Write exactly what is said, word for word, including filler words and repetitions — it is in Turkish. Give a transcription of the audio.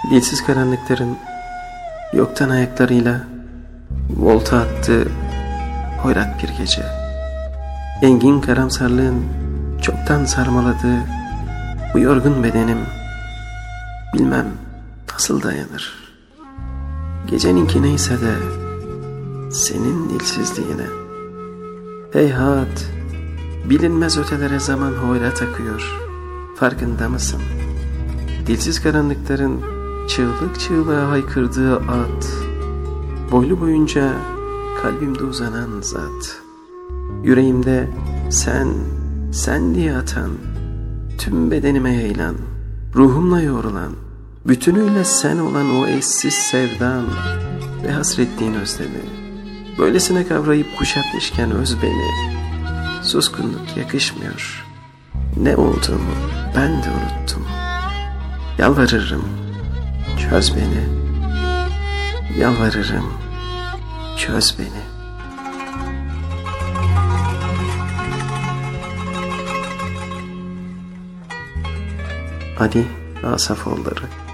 Dilsiz karanlıkların yoktan ayaklarıyla volta attığı hoyrat bir gece. Engin karamsarlığın çoktan sarmaladığı bu yorgun bedenim bilmem nasıl dayanır. Geceninki neyse de senin dilsizliğine. Heyhat, bilinmez ötelere zaman hoyrat akıyor. Farkında mısın? Dilsiz karanlıkların çığlık çığlığa haykırdığı at, boylu boyunca kalbimde uzanan zat, yüreğimde sen, sen diye atan, tüm bedenime yayılan, ruhumla yoğrulan, bütünüyle sen olan o eşsiz sevdan ve hasretliğin özlemi, böylesine kavrayıp kuşatmışken öz beni, suskunluk yakışmıyor. Ne olduğumu ben de unuttum. Yalvarırım, çöz beni. Yalvarırım, çöz beni. Ali Asafoğulları.